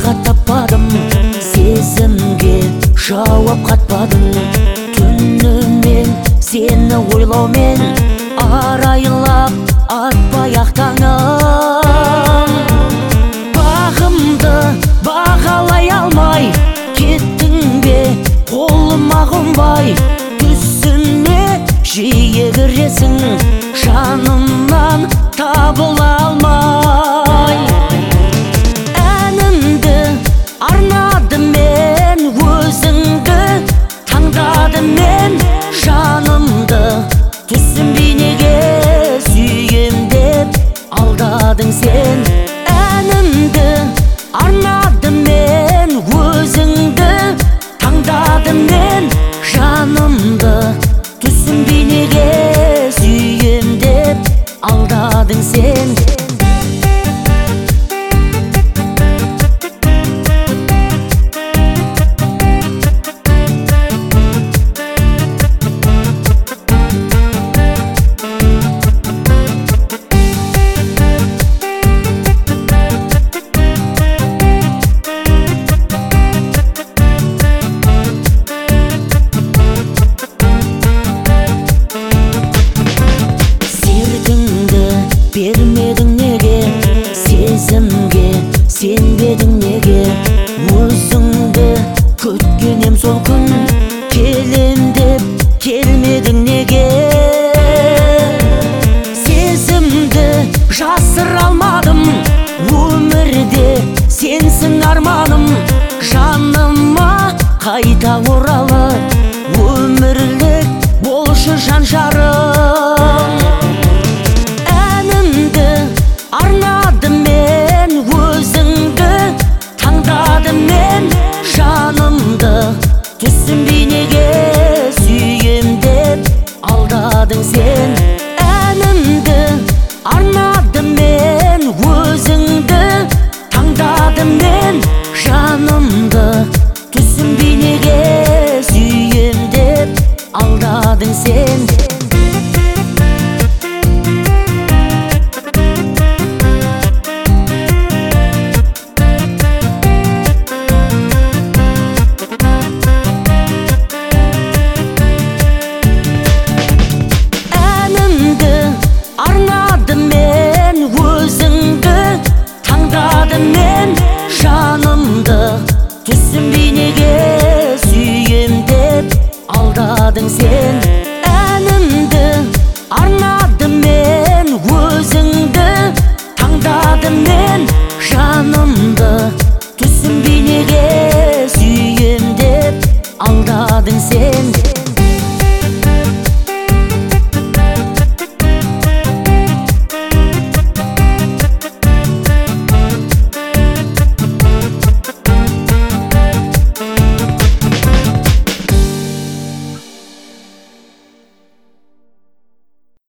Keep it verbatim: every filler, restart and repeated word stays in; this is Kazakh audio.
тағат таппадым, сезімге жауап қатпадым. Түнімен сені ойлаумен арайлап атпай ақ таңым. Бағымды бағалай алмай кеттің бе, қолыма қонбай. Түсіне жиі кіресің, жанымнан табыла алмай. Әнімді арнадым мен, өзіңді таңдадым мен. Жанымды түсінбей неге сүйем деп алдадың сен. Әнімді арнадым мен, өзіңді таңдадым мен. Жанымды түсінбей неге сүйем деп алдадың сен. Бермедің неге, сезімге сенбедің неге. Өзіңді күткенем сол күн, келем деп келмедің неге. Сезімді жасыра алмадым, өмірде сенсің арманым. Жаныма қайта оралып, өмірлік болшы жан жарым. Арнадым мен, өзіңді таңдадым мен. Жанымды түсінбей неге сүйем деп алдадың сен. Әнімді арнадым мен, өзіңді таңдадым мен. Жанымды түсінбей неге сүйем деп алдадың сен. Мен жанымды түсінбей неге сүйем деп алдадың сен.